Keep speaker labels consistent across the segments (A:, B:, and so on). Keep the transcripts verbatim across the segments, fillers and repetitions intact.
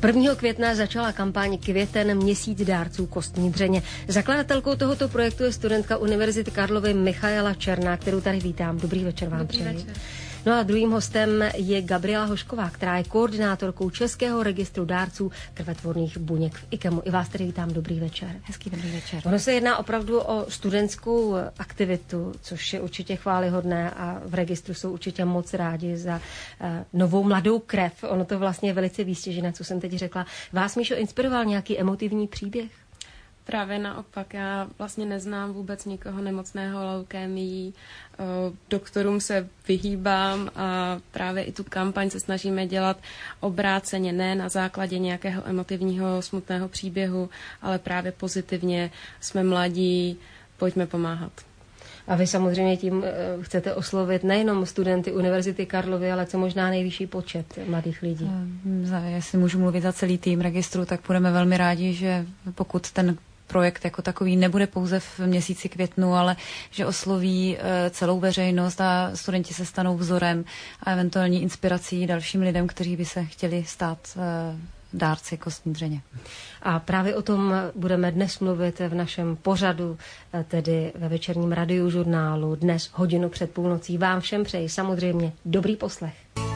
A: prvního května začala kampaň Květen měsíc dárců kostní dřeně. Zakladatelkou tohoto projektu je studentka Univerzity Karlovy Michaela Černá, kterou tady vítám. Dobrý večer vám
B: Dobrý
A: přeji.
B: večer.
A: No a druhým hostem je Gabriela Hošková, která je koordinátorkou Českého registru dárců krvetvorných buněk v IKEMu. I vás tady vítám. Dobrý večer.
B: Hezký dobrý večer.
A: Ono se jedná opravdu o studentskou aktivitu, což je určitě chvályhodné a v registru jsou určitě moc rádi za uh, novou mladou krev. Ono to vlastně je velice výstěžné, co jsem teď řekla. Vás, Míšo, inspiroval nějaký emotivní příběh?
B: Právě naopak, já vlastně neznám vůbec nikoho nemocného leukémií, doktorům se vyhýbám a právě i tu kampaň se snažíme dělat obráceně, ne na základě nějakého emotivního smutného příběhu, ale právě pozitivně, jsme mladí, pojďme pomáhat.
A: A vy samozřejmě tím chcete oslovit nejenom studenty Univerzity Karlovy, ale co možná nejvyšší počet mladých lidí.
C: Jestli můžu mluvit za celý tým registru, tak budeme velmi rádi, že pokud ten projekt jako takový nebude pouze v měsíci květnu, ale že osloví celou veřejnost a studenti se stanou vzorem a eventuální inspirací dalším lidem, kteří by se chtěli stát dárci kostní dřeně.
A: A právě o tom budeme dnes mluvit v našem pořadu, tedy ve večerním radiožurnálu, dnes hodinu před půlnocí. Vám všem přeji samozřejmě dobrý poslech.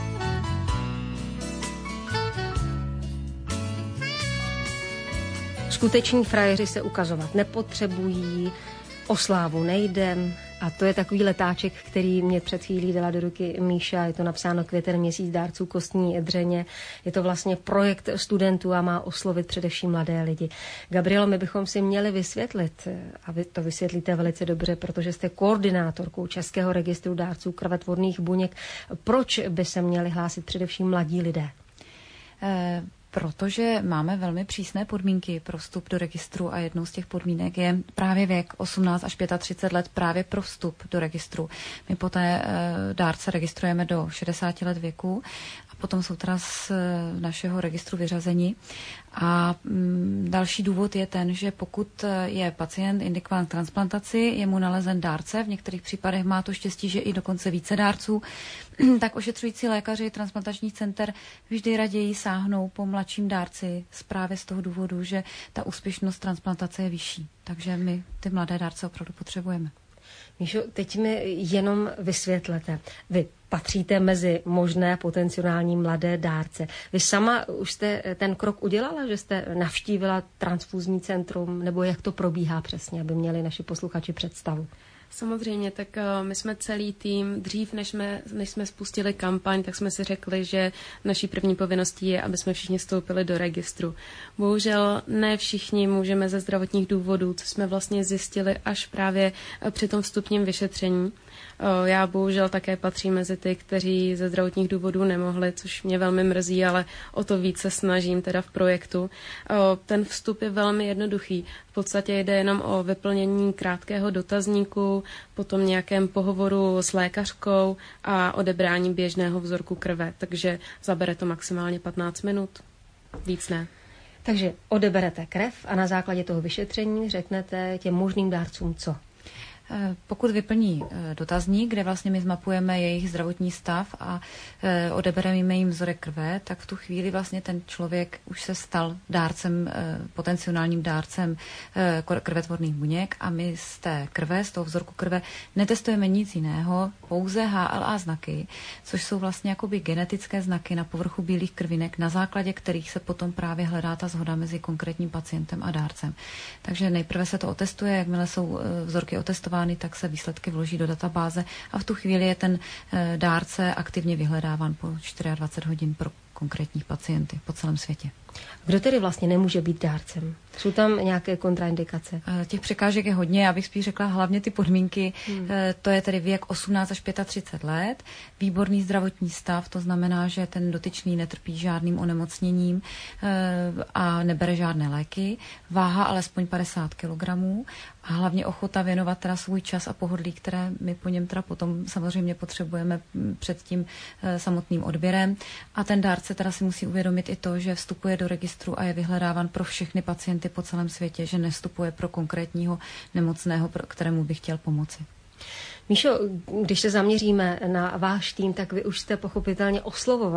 A: Skuteční frajeři se ukazovat nepotřebují, o slávu nejde a to je takový letáček, který mě před chvílí dala do ruky Míša. Je to napsáno Květen měsíc dárců kostní dřeně. Je to vlastně projekt studentů a má oslovit především mladé lidi. Gabrielo, my bychom si měli vysvětlit, a vy to vysvětlíte velice dobře, protože jste koordinátorkou Českého registru dárců krvetvorných buněk. Proč by se měli hlásit především mladí lidé?
C: Eh... Protože máme velmi přísné podmínky pro vstup do registru a jednou z těch podmínek je právě věk osmnáct až třicet pět let právě pro vstup do registru. My poté dárce registrujeme do šedesáti let věku a potom jsou teda z našeho registru vyřazeni. A mm, další důvod je ten, že pokud je pacient indikován k transplantaci, je mu nalezen dárce, v některých případech má to štěstí, že i dokonce více dárců, tak ošetřující lékaři transplantačních center vždy raději sáhnou po mladším dárci právě z toho důvodu, že ta úspěšnost transplantace je vyšší. Takže my ty mladé dárce opravdu potřebujeme.
A: Míšo, teď mi jenom vysvětlete. Vy patříte mezi možné potenciální mladé dárce. Vy sama už jste ten krok udělala, že jste navštívila transfuzní centrum, nebo jak to probíhá přesně, aby měli naši posluchači představu?
B: Samozřejmě, tak my jsme celý tým, dřív než jsme, než jsme spustili kampaň, tak jsme si řekli, že naší první povinností je, aby jsme všichni vstoupili do registru. Bohužel ne všichni můžeme ze zdravotních důvodů, co jsme vlastně zjistili až právě při tom vstupním vyšetření. Já bohužel také patřím mezi ty, kteří ze zdravotních důvodů nemohli, což mě velmi mrzí, ale o to více snažím teda v projektu. Ten vstup je velmi jednoduchý. V podstatě jde jenom o vyplnění krátkého dotazníku, potom nějakém pohovoru s lékařkou a odebrání běžného vzorku krve. Takže zabere to maximálně patnáct minut. Víc ne.
A: Takže odeberete krev a na základě toho vyšetření řeknete těm možným dárcům co?
C: Pokud vyplní dotazník, kde vlastně my zmapujeme jejich zdravotní stav a odebereme jim vzorek krve, tak v tu chvíli vlastně ten člověk už se stal dárcem, potenciálním dárcem krvetvorných buněk a my z té krve, z toho vzorku krve netestujeme nic jiného, pouze H L A znaky, což jsou vlastně jakoby genetické znaky na povrchu bílých krvinek, na základě kterých se potom právě hledá ta shoda mezi konkrétním pacientem a dárcem. Takže nejprve se to otestuje, jakmile jsou vzorky otestovány, tak se výsledky vloží do databáze a v tu chvíli je ten dárce aktivně vyhledáván po dvacet čtyři hodin pro konkrétních pacienty po celém světě.
A: Kdo tedy vlastně nemůže být dárcem? Jsou tam nějaké kontraindikace?
C: Těch překážek je hodně, já bych spíš řekla hlavně ty podmínky. Hmm. To je tedy věk osmnáct až třicet pět let, výborný zdravotní stav, to znamená, že ten dotyčný netrpí žádným onemocněním a nebere žádné léky, váha alespoň padesát kilogramů a hlavně ochota věnovat teda svůj čas a pohodlí, které my po něm teda potom samozřejmě potřebujeme před tím samotným odběrem. A ten dárce teda si musí uvědomit i to, že vstupuje do registru a je vyhledáván pro všechny pacienty po celém světě, že nevstupuje pro konkrétního nemocného, pro kterému by chtěl pomoci.
A: Míšo, když se zaměříme na váš tým, tak vy už jste pochopitelně oslovovali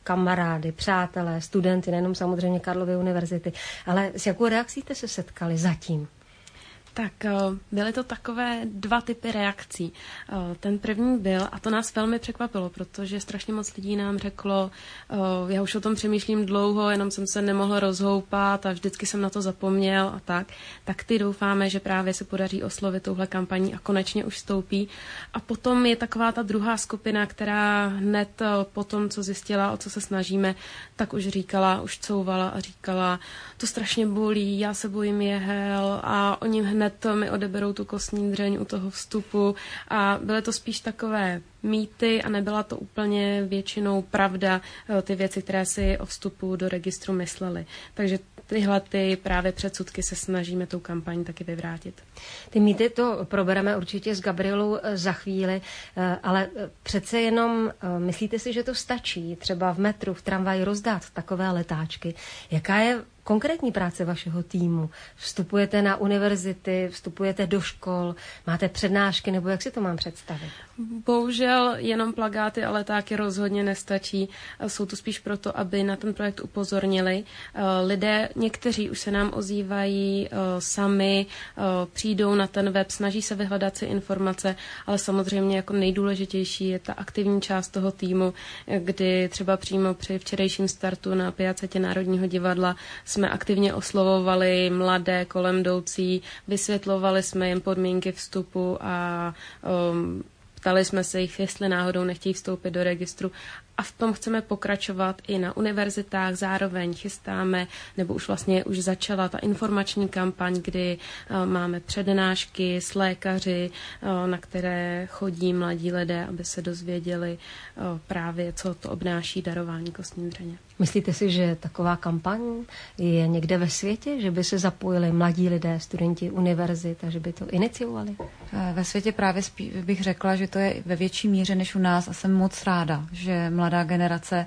A: kamarády, přátelé, studenty, nejenom samozřejmě Karlovy univerzity, ale s jakou reakcí jste se setkali zatím?
B: Tak byly to takové dva typy reakcí. Ten první byl, a to nás velmi překvapilo, protože strašně moc lidí nám řeklo, já už o tom přemýšlím dlouho, jenom jsem se nemohla rozhoupat a vždycky jsem na to zapomněl a tak. Tak ty doufáme, že právě se podaří oslovit touhle kampaní a konečně už vstoupí. A potom je taková ta druhá skupina, která hned po tom, co zjistila, o co se snažíme, tak už říkala, už couvala a říkala, to strašně bolí, já se bojím jehel a oni hned to mi odeberou tu kostní dřeň u toho vstupu a byly to spíš takové mýty a nebyla to úplně většinou pravda, ty věci, které si o vstupu do registru mysleli. Takže tyhle ty právě předsudky se snažíme tou kampaní taky vyvrátit.
A: Ty mýty to probereme určitě s Gabrielou za chvíli, ale přece jenom myslíte si, že to stačí třeba v metru, v tramvaji rozdat takové letáčky? Jaká je konkrétní práce vašeho týmu? Vstupujete na univerzity, vstupujete do škol, máte přednášky, nebo jak si to mám představit?
B: Bohužel jenom plakáty a letáky rozhodně nestačí. Jsou tu spíš proto, aby na ten projekt upozornili. Lidé, někteří už se nám ozývají sami, přijdou na ten web, snaží se vyhledat si informace, ale samozřejmě jako nejdůležitější je ta aktivní část toho týmu, kdy třeba přímo při včerejším startu na Piacetě Národního divadla jsme aktivně oslovovali mladé kolem jdoucí, vysvětlovali jsme jim podmínky vstupu a um, ptali jsme se jich, jestli náhodou nechtějí vstoupit do registru. A v tom chceme pokračovat i na univerzitách, zároveň chystáme, nebo už vlastně už začala ta informační kampaň, kdy uh, máme přednášky s lékaři, uh, na které chodí mladí lidé, aby se dozvěděli uh, právě, co to obnáší darování kostní dřeně.
A: Myslíte si, že taková kampaň je někde ve světě, že by se zapojili mladí lidé, studenti univerzit a že by to iniciovali?
C: Ve světě právě bych řekla, že to je ve větší míře než u nás a jsem moc ráda, že mladá generace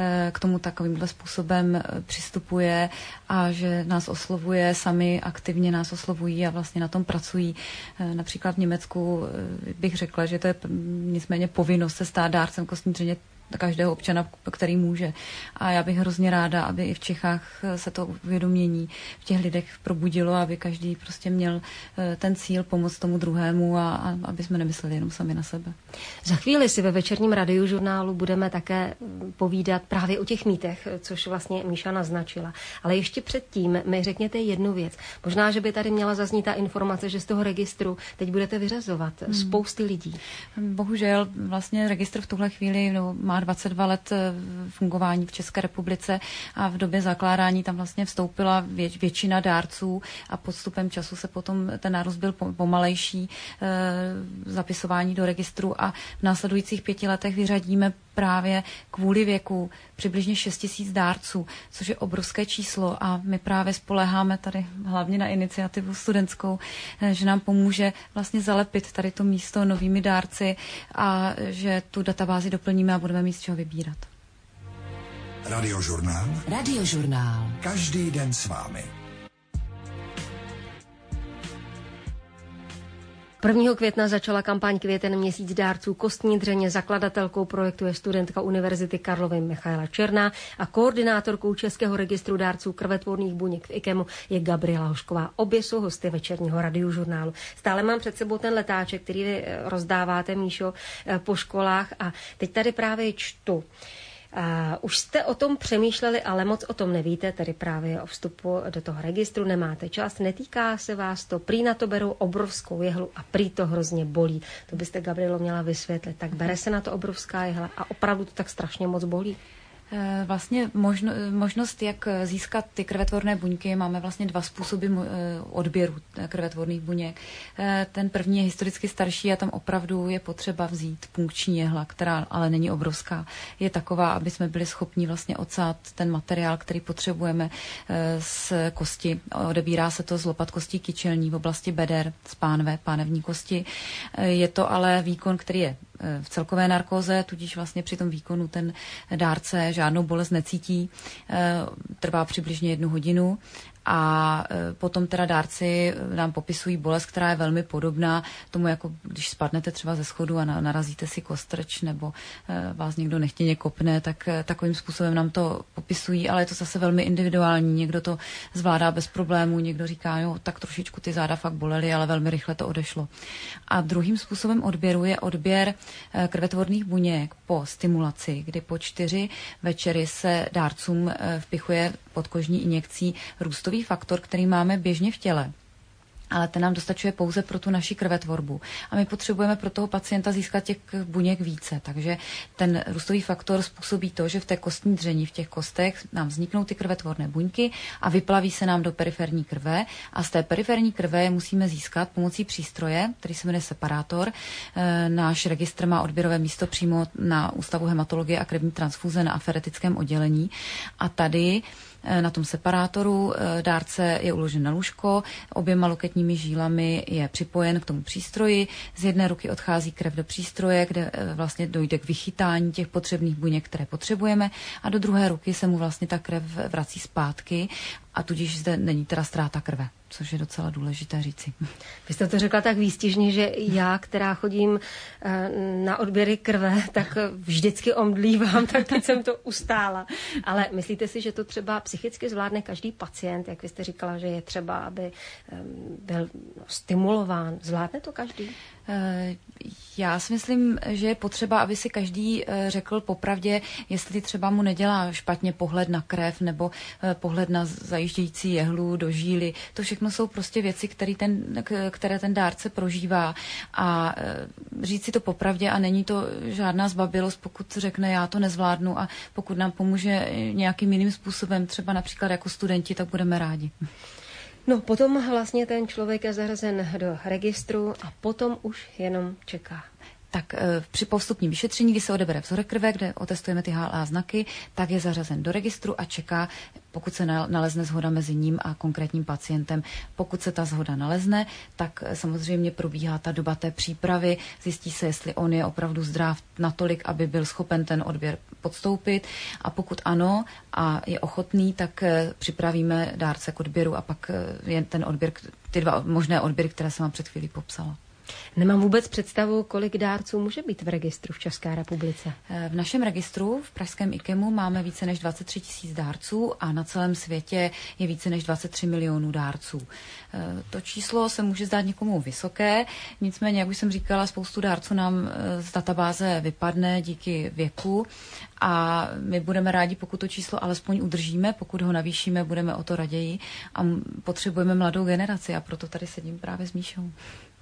C: k tomu takovýmhle způsobem přistupuje a že nás oslovuje, sami aktivně nás oslovují a vlastně na tom pracují. Například v Německu bych řekla, že to je nicméně povinnost se stát dárcem kostní dřeně každého občana, který může. A já bych hrozně ráda, aby i v Čechách se to uvědomění v těch lidech probudilo, aby každý prostě měl ten cíl pomoct tomu druhému a, a aby jsme nemysleli jenom sami na sebe.
A: Za chvíli si ve večerním radiožurnálu budeme také povídat právě o těch mýtech, což vlastně Míša naznačila. Ale ještě předtím mi řekněte jednu věc. Možná, že by tady měla zaznít ta informace, že z toho registru teď budete vyřazovat hmm. spousty lidí.
C: Bohužel vlastně registr v tuhle chvíli no, má dvacet dva let fungování v České republice a v době zakládání tam vlastně vstoupila vě, většina dárců a podstupem času se potom ten nárůst byl pomalejší e, zapisování do registru a v následujících pěti letech vyřadíme právě kvůli věku přibližně šest tisíc dárců, což je obrovské číslo a my právě spoléháme tady hlavně na iniciativu studentskou, že nám pomůže vlastně zalepit tady to místo novými dárci a že tu databázi doplníme a budeme mít z čeho vybírat.
D: Radiožurnál.
E: Radiožurnál.
D: Každý den s vámi.
A: prvního května začala kampaň Květen měsíc dárců kostní dřeně. Zakladatelkou projektu je studentka Univerzity Karlovy Michaela Černá a koordinátorkou Českého registru dárců krvetvorných buněk v IKEMu je Gabriela Hošková. Obě jsou hosty večerního radiožurnálu. Stále mám před sebou ten letáček, který vy rozdáváte, Míšo, po školách a teď tady právě čtu. Uh, už jste o tom přemýšleli, ale moc o tom nevíte, tedy právě o vstupu do toho registru, nemáte čas, netýká se vás to, prý na to berou obrovskou jehlu a prý to hrozně bolí. To byste, Gabrielo, měla vysvětlit. Tak bere se na to obrovská jehla a opravdu to tak strašně moc bolí?
C: Vlastně možno, možnost, jak získat ty krvetvorné buňky, máme vlastně dva způsoby odběru krvetvorných buněk. Ten první je historicky starší a tam opravdu je potřeba vzít punkční jehla, která ale není obrovská. Je taková, aby jsme byli schopni vlastně odsát ten materiál, který potřebujeme z kosti. Odebírá se to z lopat kostí kyčelní v oblasti beder, z pánve, pánevní kosti. Je to ale výkon, který je v celkové narkóze, tudíž vlastně při tom výkonu ten dárce žádnou bolest necítí, trvá přibližně jednu hodinu a potom teda dárci nám popisují bolest, která je velmi podobná tomu, jako když spadnete třeba ze schodu a narazíte si kostrč nebo vás někdo nechtěně kopne, tak takovým způsobem nám to popisují, ale je to zase velmi individuální. Někdo to zvládá bez problémů, někdo říká, jo, tak trošičku ty záda fakt bolely, ale velmi rychle to odešlo. A druhým způsobem odběru je odběr krvetvorných buněk po stimulaci, kdy po čtyři večery se dárcům vpichuje podkožní injekcí růstový faktor, který máme běžně v těle. Ale ten nám dostačuje pouze pro tu naši krvetvorbu. A my potřebujeme pro toho pacienta získat těch buněk více. Takže ten růstový faktor způsobí to, že v té kostní dřeni, v těch kostech nám vzniknou ty krvetvorné buňky a vyplaví se nám do periferní krve. A z té periferní krve musíme získat pomocí přístroje, který se jmenuje separátor. E, náš registr má odběrové místo přímo na Ústavu hematologie a krevní transfuze na aferetickém oddělení. A tady na tom separátoru dárce je uložen na lůžko, oběma loketními žílami je připojen k tomu přístroji, z jedné ruky odchází krev do přístroje, kde vlastně dojde k vychytání těch potřebných buněk, které potřebujeme, a do druhé ruky se mu vlastně ta krev vrací zpátky a tudíž zde není teda ztráta krve, což je docela důležité říci.
A: Vy jste to řekla tak výstižně, že já, která chodím na odběry krve, tak vždycky omdlívám, tak teď jsem to ustála. Ale myslíte si, že to třeba psychicky zvládne každý pacient, jak vy jste říkala, že je třeba, aby byl stimulován. Zvládne to každý?
C: Já si myslím, že je potřeba, aby si každý řekl popravdě, jestli třeba mu nedělá špatně pohled na krev nebo pohled na zajíždějící jehlu do žíly. To všechno jsou prostě věci, které ten, které ten dárce prožívá. A říct si to popravdě a není to žádná zbabilost, pokud řekne, já to nezvládnu, a pokud nám pomůže nějakým jiným způsobem, třeba například jako studenti, tak budeme rádi.
A: No, potom vlastně ten člověk je zařazen do registru a potom už jenom čeká.
C: Tak při povstupním vyšetření, kdy se odebere vzorek krve, kde otestujeme ty H L A znaky, tak je zařazen do registru a čeká, pokud se nalezne shoda mezi ním a konkrétním pacientem. Pokud se ta shoda nalezne, tak samozřejmě probíhá ta doba té přípravy, zjistí se, jestli on je opravdu zdrav natolik, aby byl schopen ten odběr podstoupit, a pokud ano a je ochotný, tak připravíme dárce k odběru a pak je ten odběr, ty dva možné odběry, které jsem vám před chvílí popsala.
A: Nemám vůbec představu, kolik dárců může být v registru v České republice.
C: V našem registru v pražském IKEMu máme více než dvacet tři tisíc dárců a na celém světě je více než dvacet tři milionů dárců. To číslo se může zdát někomu vysoké, nicméně, jak už jsem říkala, spoustu dárců nám z databáze vypadne díky věku a my budeme rádi, pokud to číslo alespoň udržíme, pokud ho navýšíme, budeme o to raději a potřebujeme mladou generaci a proto tady sedím právě s Míšou.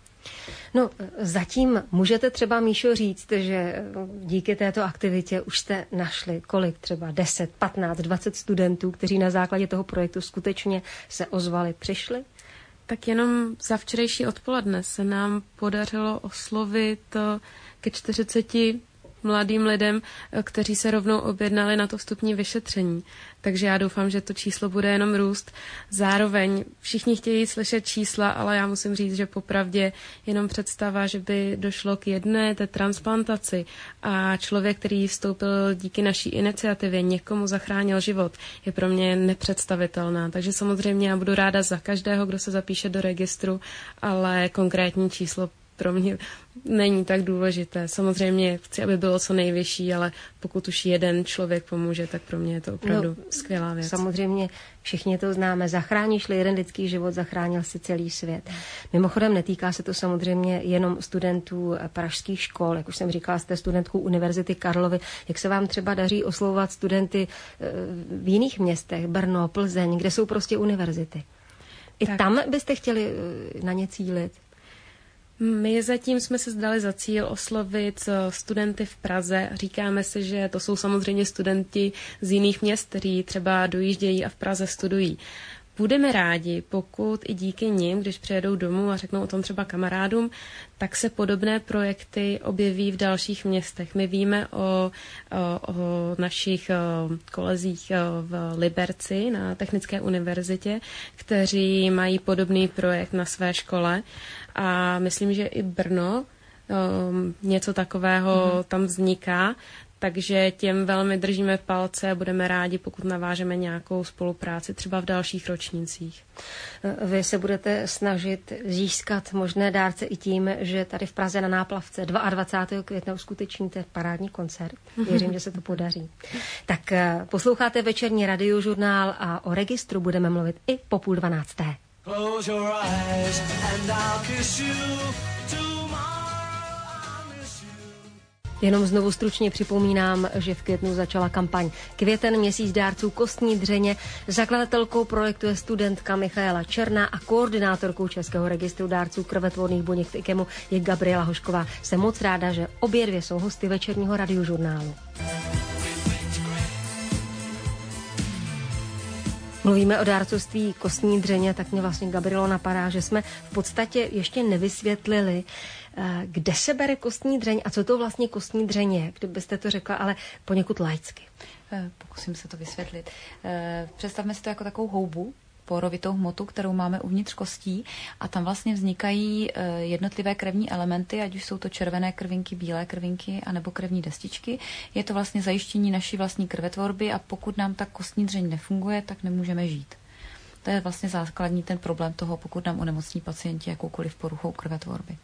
A: No, zatím můžete třeba, Míšo, říct, že díky této aktivitě už jste našli kolik, třeba deset, patnáct, dvacet studentů, kteří na základě toho projektu skutečně se ozvali, přišli?
B: Tak jenom za včerejší odpoledne se nám podařilo oslovit ke čtyřiceti mladým lidem, kteří se rovnou objednali na to vstupní vyšetření. Takže já doufám, že to číslo bude jenom růst. Zároveň všichni chtějí slyšet čísla, ale já musím říct, že popravdě jenom představa, že by došlo k jedné té transplantaci a člověk, který vstoupil díky naší iniciativě, někomu zachránil život, je pro mě nepředstavitelná. Takže samozřejmě já budu ráda za každého, kdo se zapíše do registru, ale konkrétní číslo pro mě není tak důležité. Samozřejmě chci, aby bylo co nejvyšší, ale pokud už jeden člověk pomůže, tak pro mě je to opravdu no, skvělá věc.
A: Samozřejmě všichni to známe. Zachráníš-li jeden lidský život, zachránil si celý svět. Mimochodem netýká se to samozřejmě jenom studentů pražských škol. Jak už jsem říkala, jste studentkou Univerzity Karlovy. Jak se vám třeba daří oslovovat studenty v jiných městech, Brno, Plzeň, kde jsou prostě univerzity? I tak tam byste chtěli na ně cílit?
B: My zatím jsme se zdali za cíl oslovit studenty v Praze. Říkáme si, že to jsou samozřejmě studenti z jiných měst, kteří třeba dojíždějí a v Praze studují. Budeme rádi, pokud i díky nim, když přijedou domů a řeknou o tom třeba kamarádům, tak se podobné projekty objeví v dalších městech. My víme o, o, o našich kolezích v Liberci na Technické univerzitě, kteří mají podobný projekt na své škole a myslím, že i Brno um, něco takového mm. tam vzniká. Takže těm velmi držíme palce a budeme rádi, pokud navážeme nějakou spolupráci třeba v dalších ročnících.
A: Vy se budete snažit získat možné dárce i tím, že tady v Praze na Náplavce dvacátého druhého května uskutečníte parádní koncert. Věřím, že se to podaří. Tak posloucháte večerní radiožurnál a o registru budeme mluvit i po půl dvanácté. Close your eyes and I'll kiss you. Jenom znovu stručně připomínám, že v květnu začala kampaň Květen, měsíc dárců kostní dřeně. Zakladatelkou projektu je studentka Michaela Černá a koordinátorkou Českého registru dárců krvetvorných buněk v IKEMu je Gabriela Hošková. Jsem moc ráda, že obě dvě jsou hosty večerního radiožurnálu. Mluvíme o dárcovství kostní dřeně, tak mě vlastně, Gabrielo, napadá, že jsme v podstatě ještě nevysvětlili, kde se bere kostní dřeň a co to vlastně kostní dřeň je, kdybyste to řekla, ale poněkud laicky.
C: Pokusím se to vysvětlit. Představme si to jako takovou houbu, porovitou hmotu, kterou máme uvnitř kostí a tam vlastně vznikají jednotlivé krevní elementy, ať už jsou to červené krvinky, bílé krvinky anebo krevní destičky. Je to vlastně zajištění naší vlastní krvetvorby a pokud nám ta kostní dřeň nefunguje, tak nemůžeme žít. To je vlastně základní ten problém toho, pokud nám onemocní pacienti jakoukoliv poruchou krvetvorby.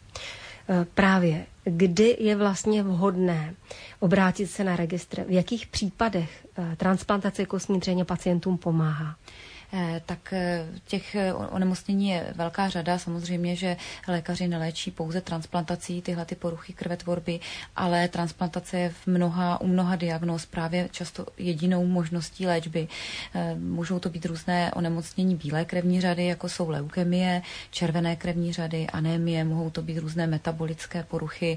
A: Právě. Kdy je vlastně vhodné obrátit se na registr? V jakých případech transplantace kostní dřeně pacientům pomáhá?
C: Tak těch onemocnění je velká řada. Samozřejmě, že lékaři neléčí pouze transplantací tyhle ty poruchy krvetvorby, ale transplantace je v mnoha, u mnoha diagnóz právě často jedinou možností léčby. Můžou to být různé onemocnění bílé krevní řady, jako jsou leukemie, červené krevní řady, anémie, mohou to být různé metabolické poruchy,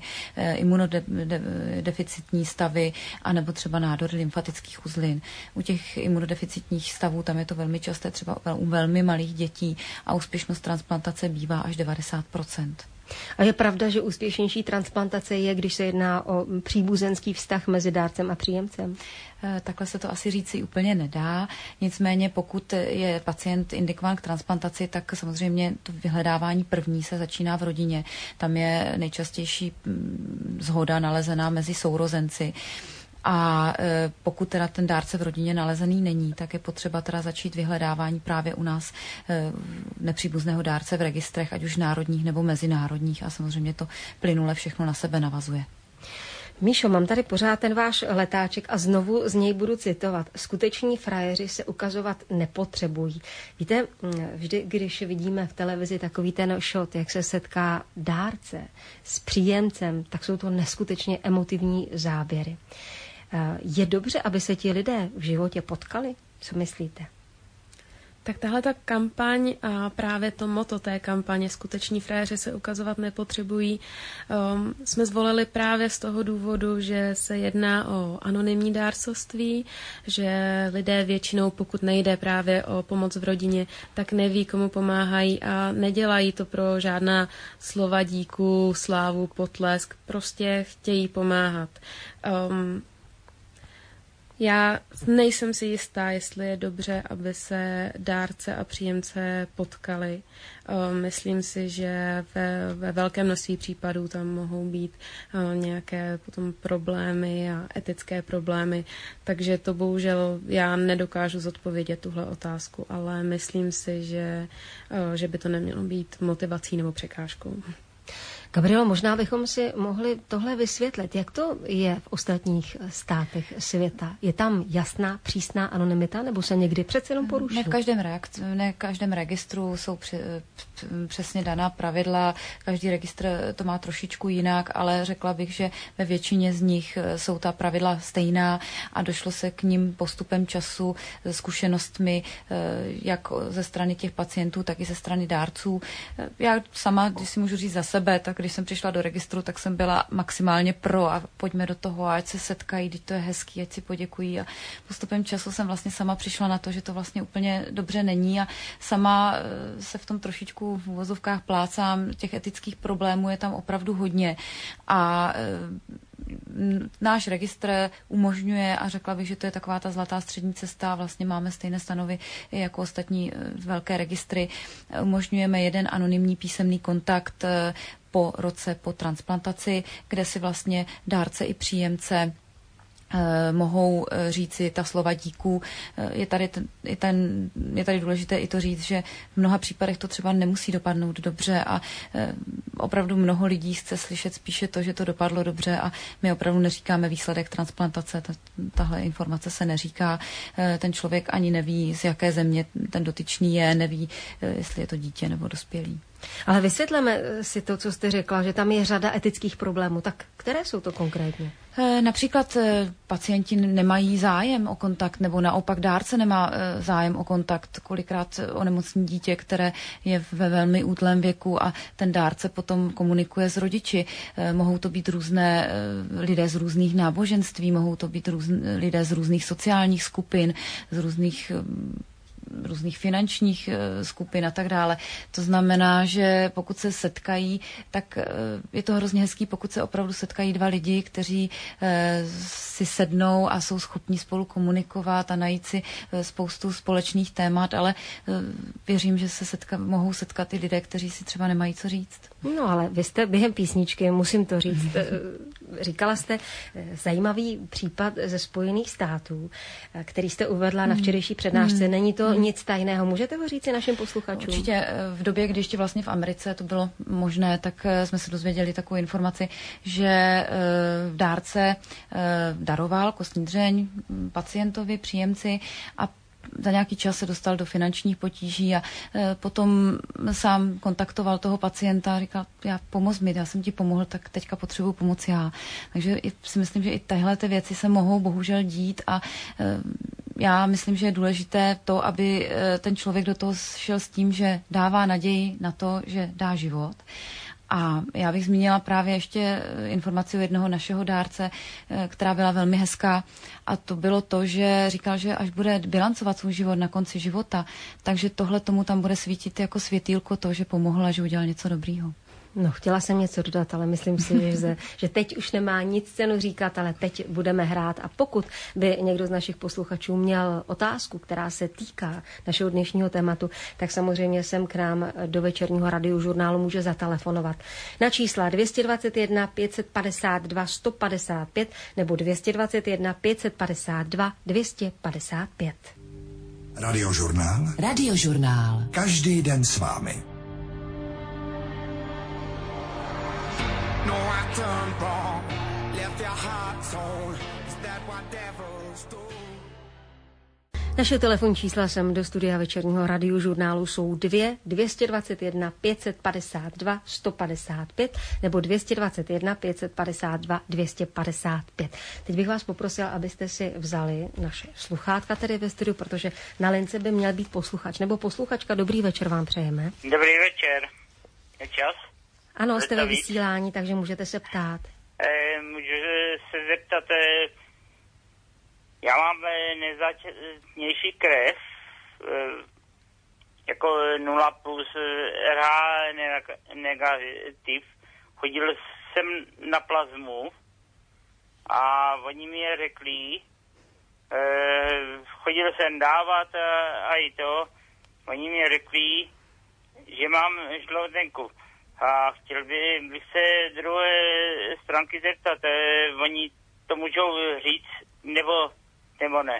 C: imunodeficitní stavy, anebo třeba nádory lymfatických uzlin. U těch imunodeficitních stavů tam je to velmi časté, třeba u velmi malých dětí a úspěšnost transplantace bývá až devadesát procent.
A: A je pravda, že úspěšnější transplantace je, když se jedná o příbuzenský vztah mezi dárcem a příjemcem?
C: Takhle se to asi říci úplně nedá. Nicméně pokud je pacient indikován k transplantaci, tak samozřejmě to vyhledávání první se začíná v rodině. Tam je nejčastější shoda nalezená mezi sourozenci. A e, pokud teda ten dárce v rodině nalezený není, tak je potřeba teda začít vyhledávání právě u nás e, nepříbuzného dárce v registrech, ať už národních nebo mezinárodních a samozřejmě to plynule všechno na sebe navazuje.
A: Míšo, mám tady pořád ten váš letáček a znovu z něj budu citovat. Skuteční frajeři se ukazovat nepotřebují. Víte, vždy, když vidíme v televizi takový ten shot, jak se setká dárce s příjemcem, tak jsou to neskutečně emotivní záběry. Je dobře, aby se ti lidé v životě potkali? Co myslíte?
B: Tak tahle ta kampaň a právě to motto té kampaně Skuteční frajeři se ukazovat nepotřebují, um, jsme zvolili právě z toho důvodu, že se jedná o anonymní dárcovství, že lidé většinou, pokud nejde právě o pomoc v rodině, tak neví, komu pomáhají a nedělají to pro žádná slova díku, slávu, potlesk, prostě chtějí pomáhat. Um, Já nejsem si jistá, jestli je dobře, aby se dárce a příjemce potkali. Myslím si, že ve, ve velké množství případů tam mohou být nějaké potom problémy a etické problémy, takže to bohužel já nedokážu zodpovědět tuhle otázku, ale myslím si, že, že by to nemělo být motivací nebo překážkou.
A: Gabrielo, možná bychom si mohli tohle vysvětlit. Jak to je v ostatních státech světa? Je tam jasná, přísná anonymita, nebo se někdy přece jenom poruší?
C: Ne v každém, reakci, ne v každém registru jsou při, přesně daná pravidla. Každý registr to má trošičku jinak, ale řekla bych, že ve většině z nich jsou ta pravidla stejná a došlo se k nim postupem času zkušenostmi jak ze strany těch pacientů, tak i ze strany dárců. Já sama, když si můžu říct za sebe, tak když jsem přišla do registru, tak jsem byla maximálně pro a pojďme do toho, ať se setkají, když to je hezký, ať si poděkují. A postupem času jsem vlastně sama přišla na to, že to vlastně úplně dobře není a sama se v tom trošičku v uvozovkách plácám. Těch etických problémů je tam opravdu hodně. A náš registr umožňuje a řekla bych, že to je taková ta zlatá střední cesta. Vlastně máme stejné stanovy jako ostatní velké registry. Umožňujeme jeden anonymní písemný kontakt po roce po transplantaci, kde si vlastně dárce i příjemce mohou říci ta slova díků. Je tady, ten, je, ten, je tady důležité i to říct, že v mnoha případech to třeba nemusí dopadnout dobře a opravdu mnoho lidí chce slyšet spíše to, že to dopadlo dobře a my opravdu neříkáme výsledek transplantace. Tahle informace se neříká. Ten člověk ani neví, z jaké země ten dotyčný je, neví, jestli je to dítě nebo dospělý.
A: Ale vysvětleme si to, co jste řekla, že tam je řada etických problémů. Tak které jsou to konkrétně?
C: Například pacienti nemají zájem o kontakt, nebo naopak dárce nemá zájem o kontakt. Kolikrát onemocní dítě, které je ve velmi útlém věku a ten dárce potom komunikuje s rodiči. Mohou to být různé lidé z různých náboženství, mohou to být různ, lidé z různých sociálních skupin, z různých různých finančních skupin a tak dále. To znamená, že pokud se setkají, tak je to hrozně hezký, pokud se opravdu setkají dva lidi, kteří si sednou a jsou schopni spolu komunikovat a najít si spoustu společných témat, ale věřím, že se setka, mohou setkat i lidé, kteří si třeba nemají co říct.
A: No ale vy jste během písničky, musím to říct, říkala jste zajímavý případ ze Spojených států, který jste uvedla na včerejší přednášce. Není to nic tajného. Můžete ho říct i našim posluchačům?
C: Určitě. V době, kdy ještě vlastně v Americe to bylo možné, tak jsme se dozvěděli takovou informaci, že dárce daroval kostní dřeň pacientovi, příjemci a za nějaký čas se dostal do finančních potíží a e, potom sám kontaktoval toho pacienta a říkal, já pomoz mi, já jsem ti pomohl, tak teďka potřebuji pomoc já. Takže si myslím, že i tyhle ty věci se mohou bohužel dít a e, já myslím, že je důležité to, aby e, ten člověk do toho šel s tím, že dává naději na to, že dá život. A já bych zmínila právě ještě informaci o jednoho našeho dárce, která byla velmi hezká. A to bylo to, že říkal, že až bude bilancovat svůj život na konci života, takže tohle tomu tam bude svítit jako světýlko to, že pomohla, že udělal něco dobrýho.
A: No, chtěla jsem něco dodat, ale myslím si, že, že teď už nemá nic cenu říkat, ale teď budeme hrát. A pokud by někdo z našich posluchačů měl otázku, která se týká našeho dnešního tématu, tak samozřejmě sem k nám do večerního radiožurnálu může zatelefonovat na čísla dvě stě dvacet jedna pět set padesát dva sto padesát pět nebo dvě stě dvacet jedna pět set padesát dva dvě stě padesát pět.
D: Radiožurnál.
E: Radiožurnál.
D: Každý den s vámi.
F: No, I turned wrong, left your heart torn. Is that what devils do?
A: Naše telefonní čísla sem do studia večerního radiožurnálu jsou dvě, dvě stě dvacet jedna pět set padesát dva sto padesát pět nebo dvě stě dvacet jedna pět set padesát dva dvě stě padesát pět. Teď bych vás poprosila, abyste si vzali naše sluchátka tady ve studiu, protože na lince by měl být posluchač nebo posluchačka. Dobrý večer vám přejeme.
G: Dobrý večer. Je čas?
A: Ano, jste ve vysílání, takže můžete se ptát.
G: E, můžu se zeptat, e, já mám e, nejzáčnější krev, e, jako nula plus R H negativ. Chodil jsem na plazmu a oni mi řekli, e, chodil jsem dávat a, a i to, oni mi řekli, že mám žloutenku. A chtěl by, bych se druhé stránky zeptat, eh, oni to můžou říct, nebo, nebo ne?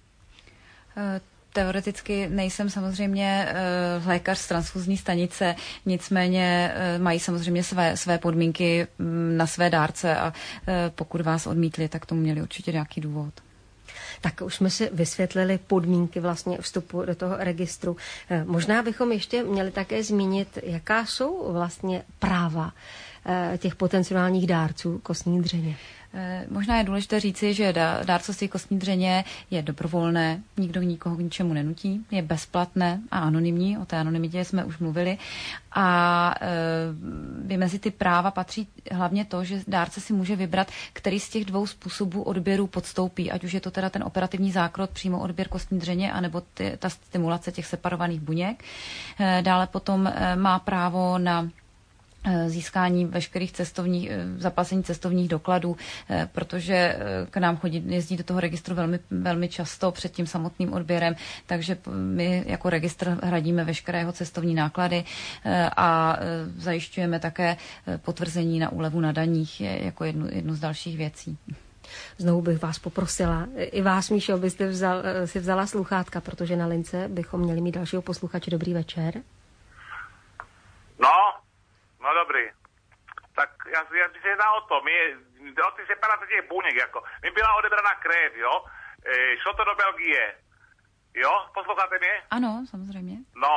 C: Teoreticky nejsem samozřejmě uh, lékař z transfuzní stanice, nicméně uh, mají samozřejmě své, své podmínky um, na své dárce a uh, pokud vás odmítli, tak tomu měli určitě nějaký důvod.
A: Tak už jsme si vysvětlili podmínky vlastně vstupu do toho registru. Možná bychom ještě měli také zmínit, jaká jsou vlastně práva těch potenciálních dárců kostní dřeně.
C: Možná je důležité říci, že dárcovství kostní dřeně je dobrovolné, nikdo nikoho k ničemu nenutí, je bezplatné a anonymní, o té anonymitě jsme už mluvili. A e, mezi ty práva patří hlavně to, že dárce si může vybrat, který z těch dvou způsobů odběru podstoupí, ať už je to teda ten operativní zákrok, přímo odběr kostní dřeně, anebo ty, ta stimulace těch separovaných buněk. E, dále potom e, má právo na získání veškerých cestovních, zaplacení cestovních dokladů, protože k nám chodí, jezdí do toho registru velmi, velmi často před tím samotným odběrem, takže my jako registr hradíme veškeré jeho cestovní náklady a zajišťujeme také potvrzení na úlevu na daních jako jednu, jednu z dalších věcí.
A: Znovu bych vás poprosila, i vás, Míšo, abyste vzal, si vzala sluchátka, protože na lince bychom měli mít dalšího posluchače. Dobrý večer.
E: No, no dobrý. Tak já, já se jedná o to, my, o ty separace těch buněk, jako. Mi byla odebraná krev, jo, e, šlo to do Belgie, jo, posloucháte mě?
C: Ano, samozřejmě.
E: No,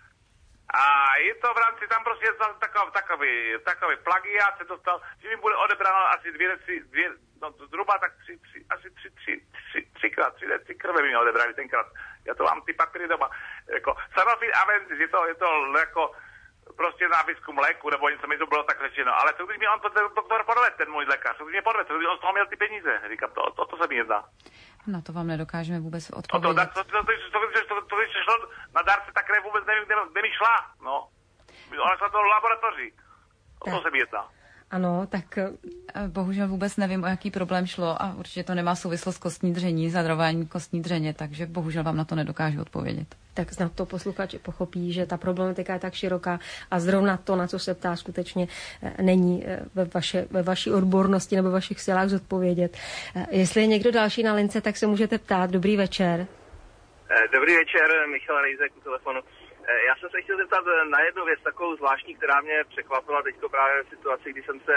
E: a je to v rámci, tam prostě takový, takový, takový plagiát se dostal, že mi bude odebráno asi dvě deci, dvě, no zhruba tak tři, tři, asi tři, tři, tři, třikrát, tři deci krve mi odebrali tenkrát. Já to mám ty papíry doma, jako, Sanofi Aventis, je to, je to jako, prostě na výzkum léku, nebo něco mi to bylo tak řečeno, ale co když mi on to doktor podvedl, ten můj lékař, co když mě podvedl, co když on z toho měl ty peníze, říkám, to, to, to se mi jedná.
C: Na to vám nedokážeme vůbec
E: O to,
C: odpovědět.
E: to, to, to, to, to, to, když šlo na dárce, ta krev vůbec nevím, kde, kde mi šla, no. Ona šla do laboratoří, o to se mi jedná.
A: Ano, tak
C: bohužel vůbec nevím, o jaký problém šlo a určitě to nemá souvislost s kostní dření, zadrování kostní dřeně, takže bohužel vám na to nedokážu odpovědět.
A: Tak snad to posluchač pochopí, že ta problematika je tak široká a zrovna to, na co se ptá, skutečně není ve, vaše, ve vaší odbornosti nebo vašich silách zodpovědět. Jestli je někdo další na lince, tak se můžete ptát. Dobrý večer.
H: Dobrý večer, Michal Rejzek u telefonu. Já jsem se chtěl zeptat na jednu věc, takovou zvláštní, která mě překvapila teďko právě v situaci, kdy jsem se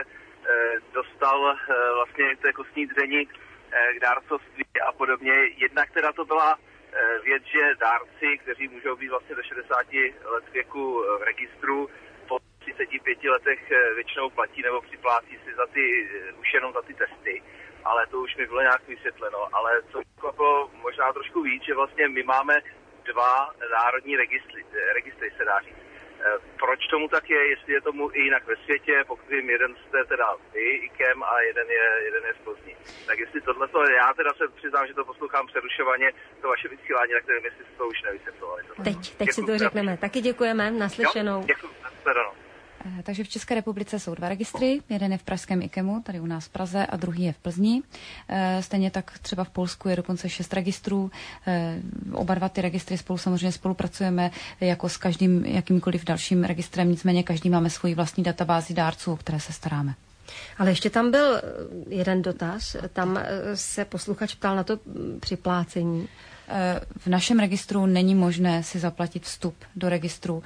H: dostal vlastně k té kostní dřeni, k dárcovství a podobně. Jednak teda to byla věc, že dárci, kteří můžou být vlastně do šedesáti let věku v registru, po třiceti pěti letech většinou platí nebo připlácí si za ty, už jenom za ty testy. Ale to už mi bylo nějak vysvětleno. Ale co překvapilo možná trošku víc, že vlastně my máme dva národní registry, registry se dá říct. Proč tomu tak je, jestli je tomu i jinak ve světě, pokud vím, jeden jste teda vy, IKEM, a jeden je, jeden je z Plzní. Tak jestli tohleto, já teda se přiznám, že to poslouchám přerušovaně, to vaše vysílání, tak nevím, jestli to už nevysvětlovali.
A: Teď, teď si to řekneme. Taky děkujeme, naslyšenou.
H: Děkuji, naslyšenou.
C: Takže v České republice jsou dva registry, jeden je v pražském IKEMu, tady u nás v Praze, a druhý je v Plzni. Stejně tak třeba v Polsku je dokonce šest registrů. Oba dva ty registry spolu samozřejmě spolupracujeme jako s každým jakýmkoliv dalším registrem, nicméně každý máme svoji vlastní databázi dárců, o které se staráme.
A: Ale ještě tam byl jeden dotaz, tam se posluchač ptal na to připlácení.
C: V našem registru není možné si zaplatit vstup do registru.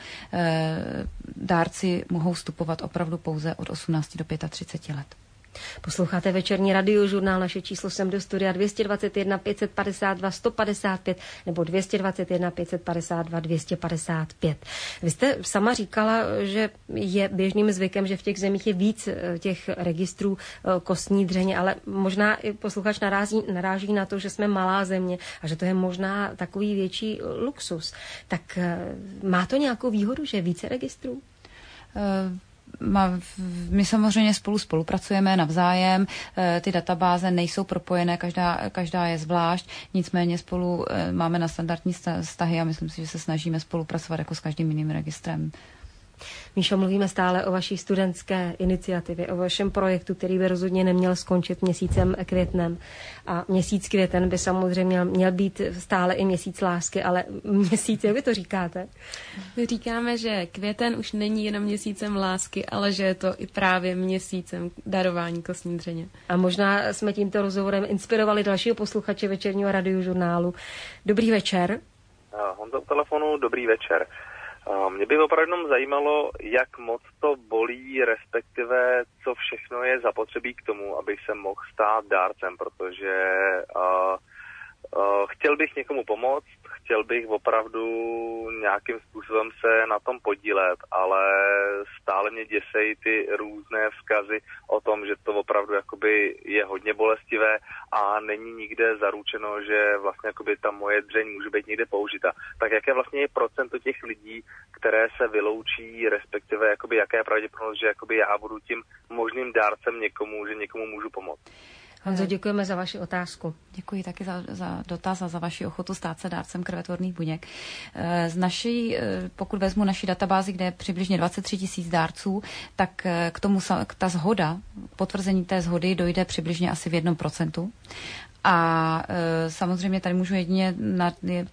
C: Dárci mohou vstupovat opravdu pouze od osmnácti do třiceti pěti let.
A: Posloucháte večerní radiožurnál, naše číslo sem do studia dvě stě dvacet jedna pět set padesát dva sto padesát pět nebo dvě stě dvacet jedna pět set padesát dva dvě stě padesát pět. Vy jste sama říkala, že je běžným zvykem, že v těch zemích je víc těch registrů kostní dřeně, ale možná i posluchač naráží, naráží na to, že jsme malá země a že to je možná takový větší luxus. Tak má to nějakou výhodu, že je více registrů?
C: Uh... My samozřejmě spolu spolupracujeme navzájem, ty databáze nejsou propojené, každá, každá je zvlášť, nicméně spolu máme na standardní vztahy a myslím si, že se snažíme spolupracovat jako s každým jiným registrem.
A: Míšo, mluvíme stále o vaší studentské iniciativě, o vašem projektu, který by rozhodně neměl skončit měsícem květnem. A měsíc květen by samozřejmě měl být stále i měsíc lásky, ale měsíc, jak vy to říkáte?
B: My říkáme, že květen už není jenom měsícem lásky, ale že je to i právě měsícem darování kostní dřeně.
A: A možná jsme tímto rozhovorem inspirovali dalšího posluchače večerního radiožurnálu. Dobrý večer.
I: Honza u telefonu, dobrý večer. Mě by opravdu zajímalo, jak moc to bolí, respektive co všechno je zapotřebí k tomu, abych se mohl stát dárcem, protože uh, uh, chtěl bych někomu pomoct, chtěl bych opravdu nějakým způsobem se na tom podílet, ale stále mě děsejí ty různé vzkazy o tom, že to opravdu jakoby je hodně bolestivé a není nikde zaručeno, že vlastně jakoby ta moje dřeň může být někde použita. Tak jaké vlastně je procento těch lidí, které se vyloučí, respektive jakoby jaká je pravděpodobnost, že jakoby já budu tím možným dárcem někomu, že někomu můžu pomoct.
A: Honzo, děkujeme za vaši otázku.
C: Děkuji taky za, za dotaz a za vaši ochotu stát se dárcem krvetvorných buněk. Z naší, pokud vezmu naši databázi, kde je přibližně dvacet tři tisíc dárců, tak k tomu ta shoda, potvrzení té shody dojde přibližně asi v jednom procentu. A e, samozřejmě tady můžu jedině na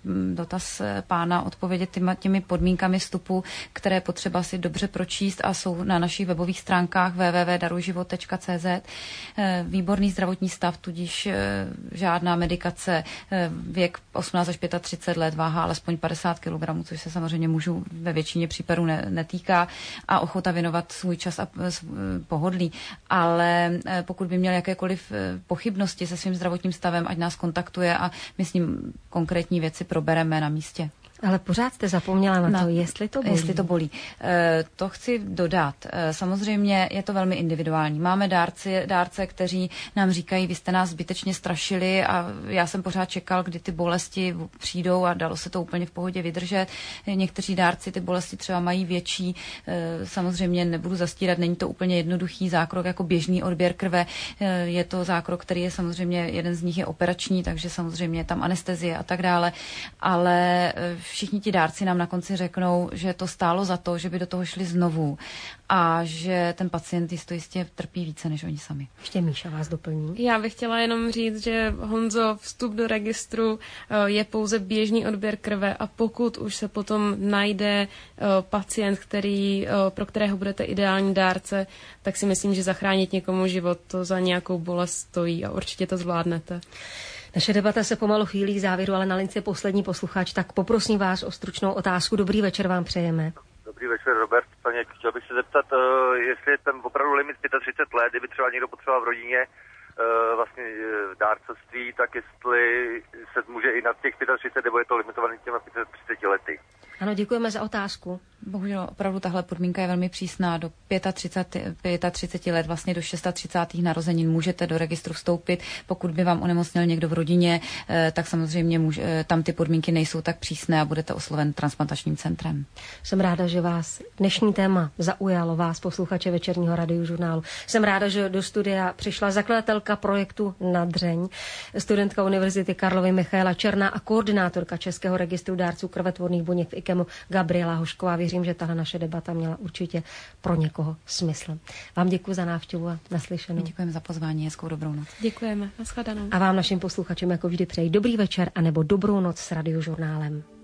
C: dotaz pána odpovědět těma, těmi podmínkami vstupu, které potřeba si dobře pročíst a jsou na našich webových stránkách w w w tečka darujživot tečka c z. E, výborný zdravotní stav, tudíž e, žádná medikace, e, věk osmnáct až třicet pět let, váha alespoň padesát kilogramů, což se samozřejmě mužů ve většině případů ne, netýká, a ochota věnovat svůj čas a pohodlí. Ale e, pokud by měl jakékoliv e, pochybnosti se svým zdravotním stavem, ať nás kontaktuje a my s ním konkrétní věci probereme na místě.
A: Ale pořád jste zapomněla na, na to, jestli to bolí.
C: Jestli to bolí. E, to chci dodat. E, samozřejmě je to velmi individuální. Máme dárci, dárce, kteří nám říkají, vy jste nás zbytečně strašili a já jsem pořád čekal, kdy ty bolesti přijdou a dalo se to úplně v pohodě vydržet. Někteří dárci ty bolesti třeba mají větší. E, samozřejmě nebudu zastírat, není to úplně jednoduchý zákrok jako běžný odběr krve. E, je to zákrok, který je samozřejmě, jeden z nich je operační, takže samozřejmě je tam anestezie a tak dále. Ale všichni ti dárci nám na konci řeknou, že to stálo za to, že by do toho šli znovu a že ten pacient jisto jistě trpí více než oni sami.
A: Ještě Míša vás doplní.
B: Já bych chtěla jenom říct, že Honzo, vstup do registru je pouze běžný odběr krve a pokud už se potom najde pacient, který, pro kterého budete ideální dárce, tak si myslím, že zachránit někomu život to za nějakou bolest stojí a určitě to zvládnete.
A: Naše debata se pomalu chýlí k závěru, ale na lince je poslední posluchač, tak poprosím vás o stručnou otázku. Dobrý večer vám přejeme.
I: Dobrý večer, Robert. Paně, chtěl bych se zeptat, jestli je ten opravdu limit třicet pět let, kdyby třeba někdo potřeboval v rodině vlastně dárcovství, tak jestli se může i nad těch třicet pět, nebo je to limitovaný těma třiceti lety.
A: Ano, děkujeme za otázku.
C: Bohužel opravdu tahle podmínka je velmi přísná. Do třiceti pěti let, vlastně do třicátých šesti narozenin můžete do registru vstoupit. Pokud by vám onemocněl někdo v rodině, tak samozřejmě může, tam ty podmínky nejsou tak přísné a budete osloven transplantačním centrem.
A: Jsem ráda, že vás dnešní téma zaujalo, vás posluchače Večerního radiožurnálu. Jsem ráda, že do studia přišla zakladatelka projektu Nadřeň, studentka Univerzity Karlovy Michaela Černá a koordinátorka Českého registru dárců krvetvorných buněk v IKEMu Gabriela Hošková. Věřím, že tahle naše debata měla určitě pro někoho smysl. Vám děkuji za návštěvu a naslyšenou.
C: Děkujeme za pozvání, hezkou dobrou noc.
B: Děkujeme, nashledanou.
A: A vám našim posluchačům jako vždy přeji dobrý večer anebo dobrou noc s radiožurnálem.